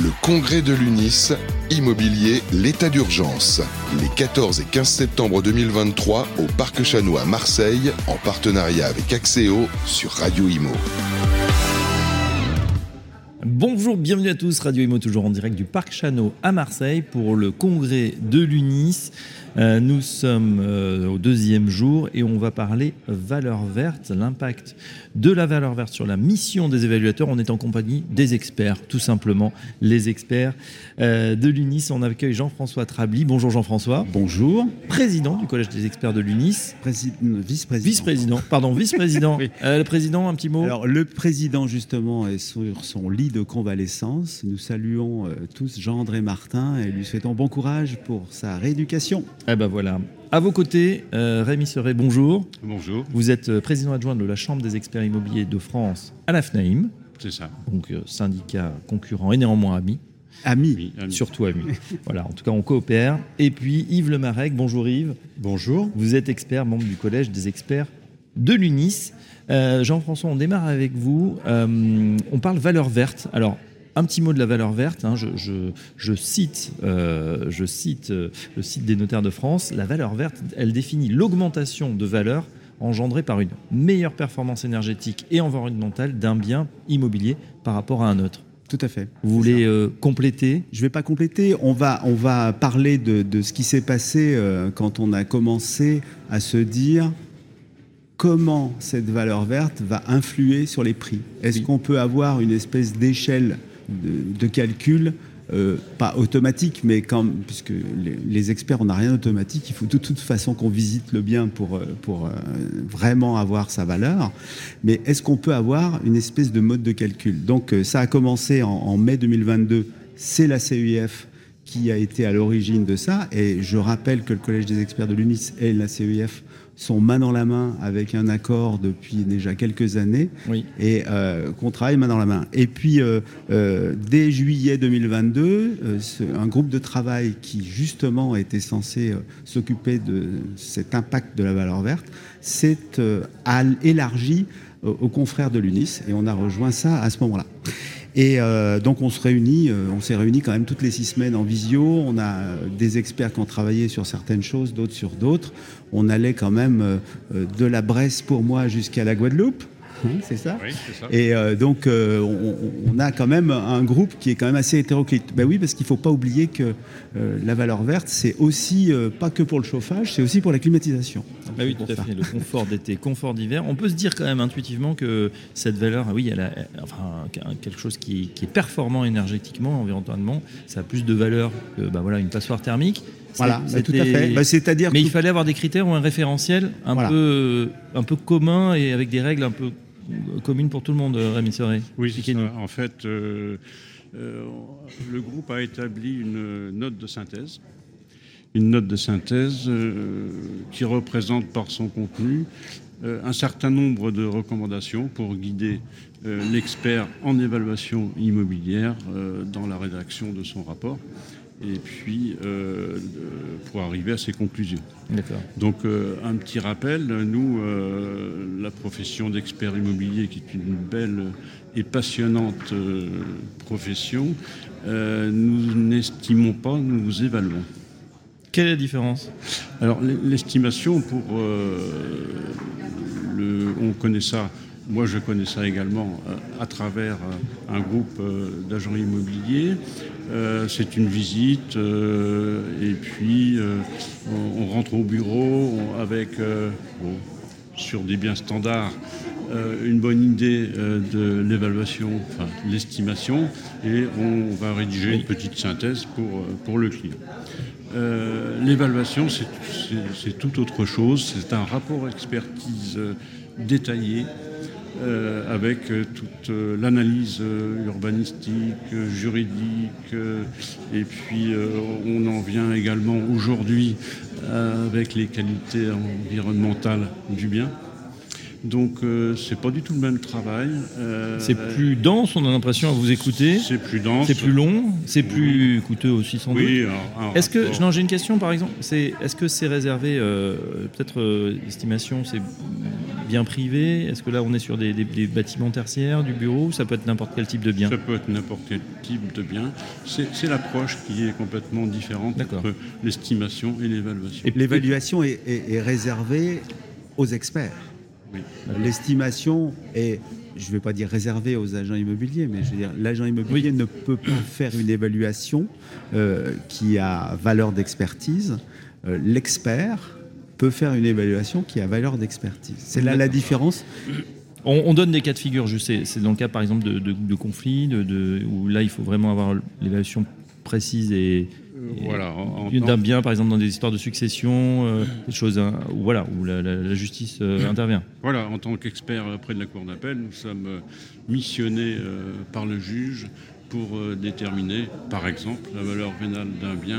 Le congrès de l'UNIS, immobilier, l'état d'urgence. Les 14 et 15 septembre 2023 au Parc Chano à Marseille, en partenariat avec Axéo sur Radio Imo. Bonjour, bienvenue à tous, Radio Imo toujours en direct du Parc Chano à Marseille pour le congrès de l'UNIS. Nous sommes au deuxième jour et on va parler valeur verte, l'impact de la valeur verte sur la mission des évaluateurs. On est en compagnie des experts, tout simplement, les experts de l'UNIS. On accueille Jean-François Trabli. Bonjour Jean-François. Bonjour. Président du Collège des experts de l'UNIS. Vice-président. Vice-président. Oui. Le président, un petit mot. Alors, le président, justement, est sur son lit de convalescence. Nous saluons tous Jean-André Martin et lui souhaitons bon courage pour sa rééducation. Eh ben voilà. À vos côtés, Rémi Serret, bonjour. Bonjour. Vous êtes président adjoint de la Chambre des experts immobiliers de France à la FNAIM. C'est ça. Donc syndicat concurrent et néanmoins ami. Ami. Surtout ami. Voilà, en tout cas, on coopère. Et puis Yves Lemarec, bonjour Yves. Bonjour. Vous êtes expert, membre du Collège des experts de l'UNIS. Jean-François, on démarre avec vous. On parle valeur verte. Alors, un petit mot de la valeur verte, hein. je cite le site des notaires de France. La valeur verte, elle définit l'augmentation de valeur engendrée par une meilleure performance énergétique et environnementale d'un bien immobilier par rapport à un autre. Tout à fait. Vous voulez compléter ? Je ne vais pas compléter. On va parler de ce qui s'est passé quand on a commencé à se dire comment cette valeur verte va influer sur les prix. Est-ce qu'on peut avoir une espèce d'échelle de calcul, pas automatique, mais puisque les experts, on n'a rien d'automatique, il faut de toute façon qu'on visite le bien pour vraiment avoir sa valeur. Mais est-ce qu'on peut avoir une espèce de mode de calcul ? Donc ça a commencé en mai 2022, c'est la CEIF qui a été à l'origine de ça, et je rappelle que le Collège des experts de l'UNIS et la CEIF sont main dans la main avec un accord depuis déjà quelques années, oui. Et qu'on travaille main dans la main. Et puis, dès juillet 2022, un groupe de travail qui, justement, était censé s'occuper de cet impact de la valeur verte, s'est élargi aux confrères de l'UNIS, et on a rejoint ça à ce moment-là. Et donc on s'est réunis quand même toutes les 6 semaines en visio. On a des experts qui ont travaillé sur certaines choses, d'autres sur d'autres. On allait quand même de la Bresse pour moi jusqu'à la Guadeloupe. C'est ça ? Oui, c'est ça. Et donc, on a quand même un groupe qui est quand même assez hétéroclite. Ben oui, parce qu'il ne faut pas oublier que la valeur verte, c'est aussi, pas que pour le chauffage, c'est aussi pour la climatisation. Donc, bah oui, tout à fait. Le confort d'été, confort d'hiver. On peut se dire quand même intuitivement que cette valeur, oui, elle a quelque chose qui est performant énergétiquement, environnementalement. Ça a plus de valeur que une passoire thermique. Voilà, tout à fait. C'est-à-dire mais il fallait avoir des critères ou un référentiel un peu commun et avec des règles un peu communes pour tout le monde, Rémi Serret. Oui, c'est ça. En fait, le groupe a établi une note de synthèse. Une note de synthèse qui représente par son contenu un certain nombre de recommandations pour guider l'expert en évaluation immobilière dans la rédaction de son rapport. Et puis pour arriver à ses conclusions. D'accord. Donc un petit rappel, nous, la profession d'expert immobilier, qui est une belle et passionnante profession, nous n'estimons pas, nous évaluons. Quelle est la différence ? Alors l'estimation, on connaît ça. Moi, je connais ça également à travers un groupe d'agents immobiliers. C'est une visite et puis on rentre au bureau avec, sur des biens standards, une bonne idée de l'évaluation, enfin l'estimation, et on va rédiger une petite synthèse pour le client. L'évaluation, c'est tout autre chose. C'est un rapport expertise détaillé avec toute l'analyse urbanistique, juridique, et puis on en vient également aujourd'hui avec les qualités environnementales du bien. Donc c'est pas du tout le même travail. C'est plus dense, on a l'impression à vous écouter. C'est plus dense. C'est plus long, c'est plus coûteux aussi sans doute. Est-ce que, non, j'ai une question par exemple, est-ce que c'est réservé, peut-être estimation, c'est bien privé? Est-ce que là on est sur des bâtiments tertiaires, du bureau, ou ça peut être n'importe quel type de bien? Ça peut être n'importe quel type de bien. C'est l'approche qui est complètement différente entre l'estimation et l'évaluation. Et l'évaluation est réservée aux experts. Oui. L'estimation est, je ne vais pas dire réservée aux agents immobiliers, mais je veux dire, l'agent immobilier ne peut pas faire une évaluation qui a valeur d'expertise. L'expert peut faire une évaluation qui a valeur d'expertise. C'est là la différence. On donne des cas de figure, je sais. C'est dans le cas, par exemple, de conflits, où là, il faut vraiment avoir l'évaluation précise et voilà, d'un bien, par exemple, dans des histoires de succession, des choses où la justice intervient. Voilà, en tant qu'expert près de la cour d'appel, nous sommes missionnés par le juge pour déterminer, par exemple, la valeur vénale d'un bien.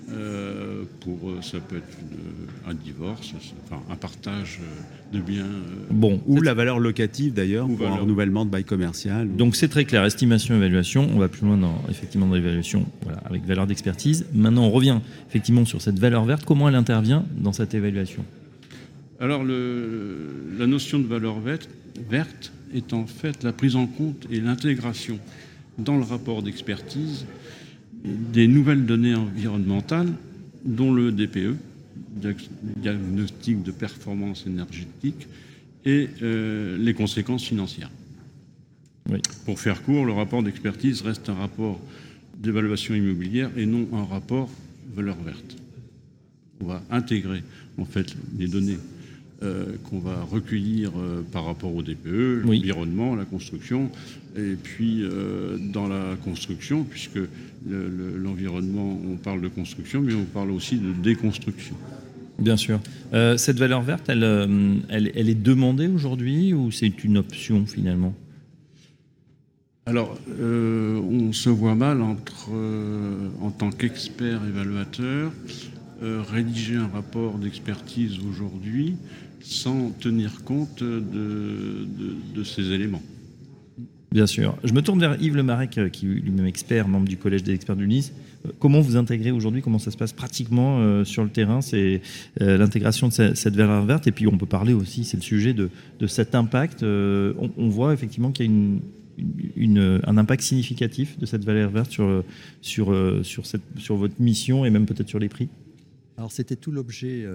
Ça peut être un divorce, enfin un partage de biens. Ou la valeur locative d'ailleurs, pour un renouvellement de bail commercial. Donc c'est très clair, estimation, évaluation. On va plus loin dans l'évaluation, avec valeur d'expertise. Maintenant, on revient effectivement sur cette valeur verte. Comment elle intervient dans cette évaluation? Alors la notion de valeur verte est en fait la prise en compte et l'intégration dans le rapport d'expertise des nouvelles données environnementales, dont le DPE, diagnostic de performance énergétique, et les conséquences financières. Oui. Pour faire court, le rapport d'expertise reste un rapport d'évaluation immobilière et non un rapport valeur verte. On va intégrer en fait les données qu'on va recueillir par rapport au DPE, l'environnement, la construction, et puis dans la construction, puisque l'environnement, on parle de construction, mais on parle aussi de déconstruction. Bien sûr. Cette valeur verte, elle est demandée aujourd'hui ou c'est une option finalement? Alors, on se voit mal en tant qu'expert évaluateur, rédiger un rapport d'expertise aujourd'hui sans tenir compte de ces éléments. Bien sûr. Je me tourne vers Yves Lemarec, qui est lui-même expert, membre du Collège des experts du Nice. Comment vous intégrez aujourd'hui? Comment ça se passe pratiquement sur le terrain? C'est l'intégration de cette valeur verte. Et puis on peut parler aussi, c'est le sujet de cet impact. On voit effectivement qu'il y a un impact significatif de cette valeur verte sur votre mission et même peut-être sur les prix. Alors c'était tout l'objet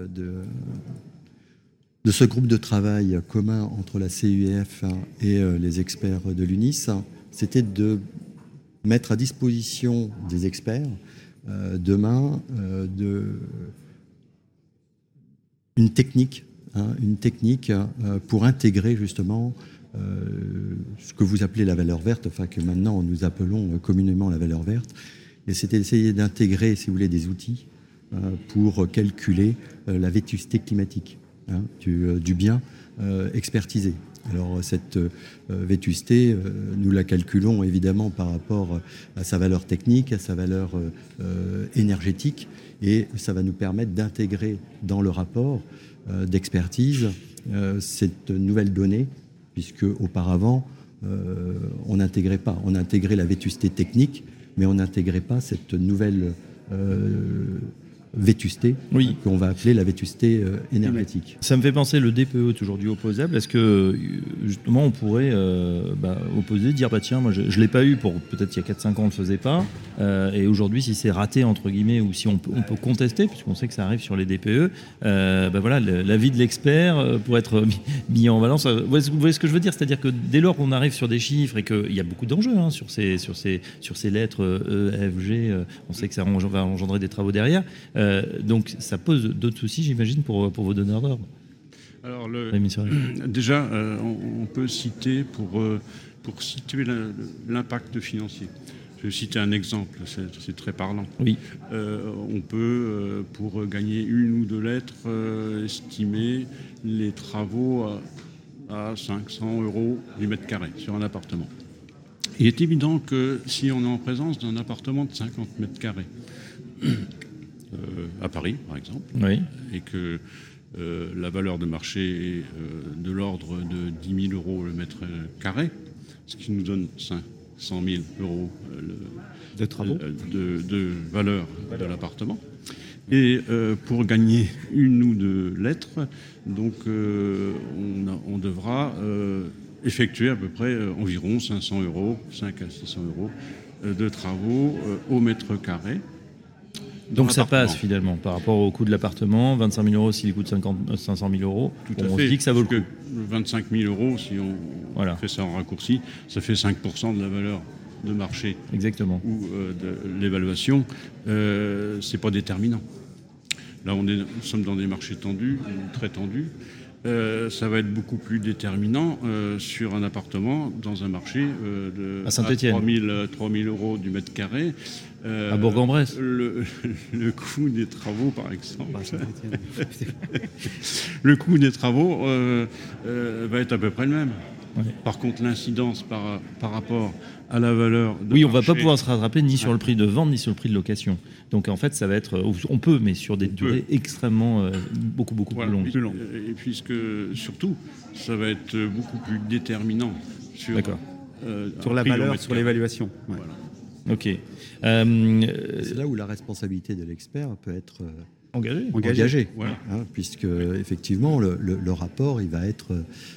de ce groupe de travail commun entre la CUF et les experts de l'UNIS. C'était de mettre à disposition des experts demain une technique pour intégrer justement ce que vous appelez la valeur verte, enfin que maintenant nous appelons communément la valeur verte. Et c'était d'essayer d'intégrer, si vous voulez, des outils pour calculer la vétusté climatique du bien expertisé. Alors cette vétusté, nous la calculons évidemment par rapport à sa valeur technique, à sa valeur énergétique, et ça va nous permettre d'intégrer dans le rapport d'expertise cette nouvelle donnée, puisque auparavant on n'intégrait pas, on intégrait la vétusté technique, mais on n'intégrait pas cette nouvelle vétusté, qu'on va appeler la vétusté énergétique. Ça me fait penser, le DPE est aujourd'hui opposable. Est-ce que justement on pourrait opposer, dire tiens, moi je ne l'ai pas eu pour peut-être il y a 4-5 ans on ne le faisait pas, et aujourd'hui si c'est raté entre guillemets, ou si on peut contester, puisqu'on sait que ça arrive sur les DPE, l'avis de l'expert pourrait être mis en balance. Vous voyez ce que je veux dire? C'est-à-dire que dès lors qu'on arrive sur des chiffres et qu'il y a beaucoup d'enjeux sur ces lettres E, F, G, on sait que ça va engendrer des travaux derrière. Donc ça pose d'autres soucis, j'imagine, pour vos donneurs d'ordre. Alors déjà, on peut citer pour situer l'impact financier. Je vais citer un exemple, c'est très parlant. Oui. On peut, pour gagner une ou deux lettres, estimer les travaux à 500 € du mètre carré sur un appartement. Il est évident que si on est en présence d'un appartement de 50 mètres carrés, à Paris, par exemple, et que la valeur de marché est de l'ordre de 10 000 euros le mètre carré, ce qui nous donne 500 000 euros de travaux, de valeur de l'appartement. Et pour gagner une ou deux lettres, donc on devra effectuer à peu près environ 500 euros, 5 à 600 euros de travaux au mètre carré. Donc ça passe finalement par rapport au coût de l'appartement, 25 000 euros s'il coûte 500 000 euros. Tout à on fait. se dit que ça vaut le coup. 25 000 euros, si on fait ça en raccourci, ça fait 5% de la valeur de marché. Exactement. Ou de l'évaluation. C'est pas déterminant. Là, nous sommes dans des marchés tendus, très tendus. Ça va être beaucoup plus déterminant sur un appartement dans un marché à Saint-Étienne. 3 000 euros du mètre carré. À Bourg-en-Bresse. Le coût des travaux, par exemple. Le coût des travaux va être à peu près le même. Ouais. Par contre, l'incidence par rapport à la valeur de oui, on ne va pas pouvoir se rattraper ni sur le prix de vente ni sur le prix de location. Donc en fait, ça va être... On peut, mais sur des durées extrêmement... beaucoup plus longues. Et puisque, surtout, ça va être beaucoup plus déterminant sur la valeur, sur l'évaluation. Ouais. Voilà. Ok. C'est là où la responsabilité de l'expert peut être... engagée. Voilà. Puisque, effectivement, le rapport, il va être...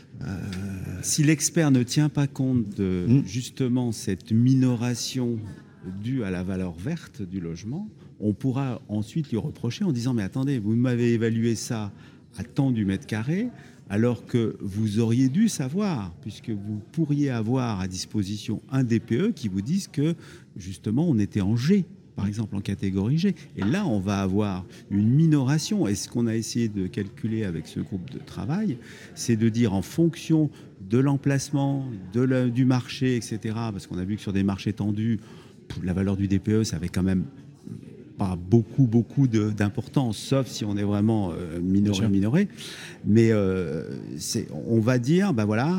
Si l'expert ne tient pas compte de justement cette minoration due à la valeur verte du logement, on pourra ensuite lui reprocher en disant « Mais attendez, vous m'avez évalué ça à tant du mètre carré, alors que vous auriez dû savoir, puisque vous pourriez avoir à disposition un DPE qui vous dise que justement on était en G. » par exemple en catégorie G. Et là, on va avoir une minoration. Et ce qu'on a essayé de calculer avec ce groupe de travail, c'est de dire en fonction de l'emplacement, du marché, etc., parce qu'on a vu que sur des marchés tendus, la valeur du DPE, ça avait quand même pas beaucoup d'importance, sauf si on est vraiment minoré. Mais on va dire,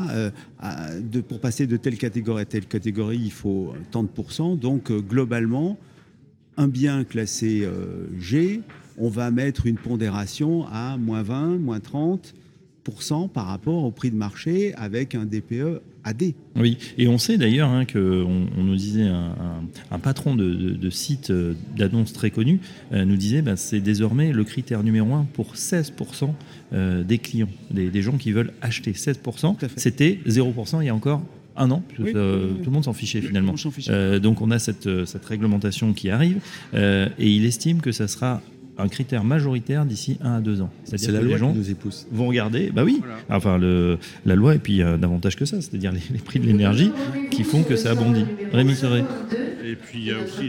pour passer de telle catégorie à telle catégorie, il faut tant de pourcents. Donc, globalement, un bien classé G, on va mettre une pondération à moins 20, moins 30% par rapport au prix de marché avec un DPE AD. Oui, et on sait d'ailleurs qu'on nous disait, un patron de site d'annonces très connu nous disait c'est désormais le critère numéro 1 pour 16% des clients, des gens qui veulent acheter. 16%, c'était 0% il y a encore un an, tout le monde s'en fichait finalement. Donc on a cette réglementation qui arrive et il estime que ça sera un critère majoritaire d'ici 1 à 2 ans. C'est la loi qui nous y pousse. Vont regarder, oui, voilà. Enfin la loi et puis davantage que ça, c'est-à-dire les prix de l'énergie qui font que ça abondit. Rémi Serret. Et puis il y a aussi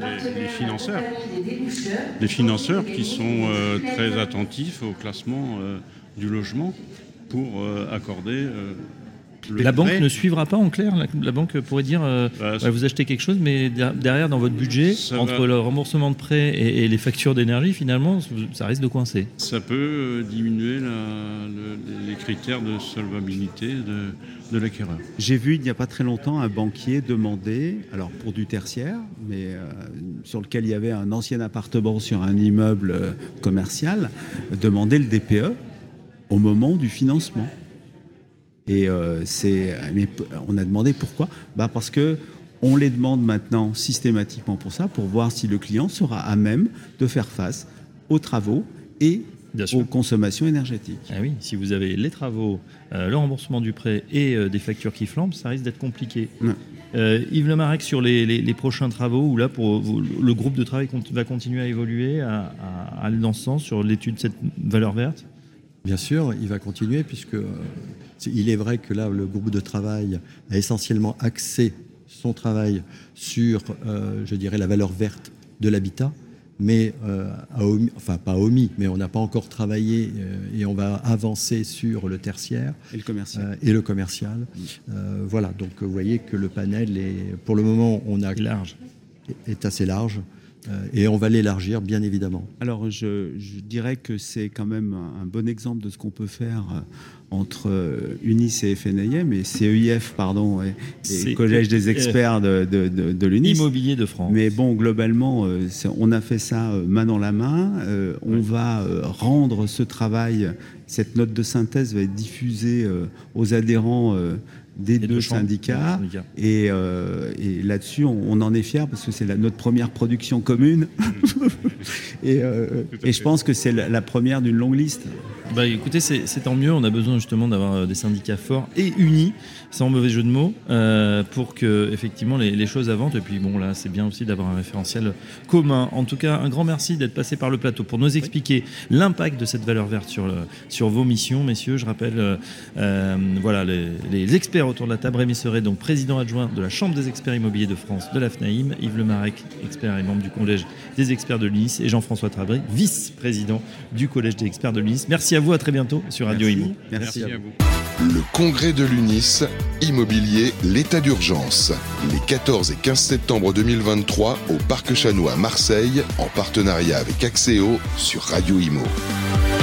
les financeurs qui sont très attentifs au classement du logement pour accorder... La banque ne suivra pas en clair. La banque pourrait dire vous achetez quelque chose, mais derrière, dans votre budget, entre le remboursement de prêt et les factures d'énergie, finalement, ça risque de coincer. Ça peut diminuer les critères de solvabilité de l'acquéreur. J'ai vu il n'y a pas très longtemps un banquier demander, alors pour du tertiaire, mais sur lequel il y avait un ancien appartement sur un immeuble commercial, demander le DPE au moment du financement. Et on a demandé pourquoi. Parce que on les demande maintenant systématiquement pour ça, pour voir si le client sera à même de faire face aux travaux et aux consommations énergétiques. Ah oui, si vous avez les travaux, le remboursement du prêt et des factures qui flambent, ça risque d'être compliqué. Yves Lemarec, sur les prochains travaux, où là, le groupe de travail va continuer à évoluer, à aller dans ce sens, sur l'étude de cette valeur verte ? Bien sûr, il va continuer, puisque il est vrai que là, le groupe de travail a essentiellement axé son travail sur, la valeur verte de l'habitat, mais pas omis, mais on n'a pas encore travaillé et on va avancer sur le tertiaire et le commercial. Voilà, donc vous voyez que le panel est, pour le moment, est assez large. Et on va l'élargir, bien évidemment. Alors, je dirais que c'est quand même un bon exemple de ce qu'on peut faire entre UNIS et FNIM, et CEIF, pardon, et le Collège des experts de l'UNIS. Immobilier de France. Mais bon, globalement, on a fait ça main dans la main. On va rendre ce travail, cette note de synthèse va être diffusée aux adhérents des deux syndicats. Et là-dessus, on en est fiers parce que c'est notre première production commune. et je pense que c'est la première d'une longue liste. Bah, écoutez, c'est tant mieux. On a besoin justement d'avoir des syndicats forts et unis, sans mauvais jeu de mots, pour que effectivement les choses avancent. Et puis bon, là, c'est bien aussi d'avoir un référentiel commun. En tout cas, un grand merci d'être passé par le plateau pour nous expliquer l'impact de cette valeur verte sur vos missions, messieurs. Je rappelle, voilà, les experts autour de la table. Rémi Serret, donc président adjoint de la Chambre des experts immobiliers de France de la FNAIM, Yves Lemarec, expert et membre du Collège des experts de l'UNIS, et Jean-François Trabry, vice-président du Collège des experts de l'UNIS. Merci à vous, à très bientôt sur Radio Imo. Merci à vous. Le congrès de l'UNIS, immobilier, l'état d'urgence. Les 14 et 15 septembre 2023 au Parc Chanois à Marseille, en partenariat avec Axéo sur Radio Imo.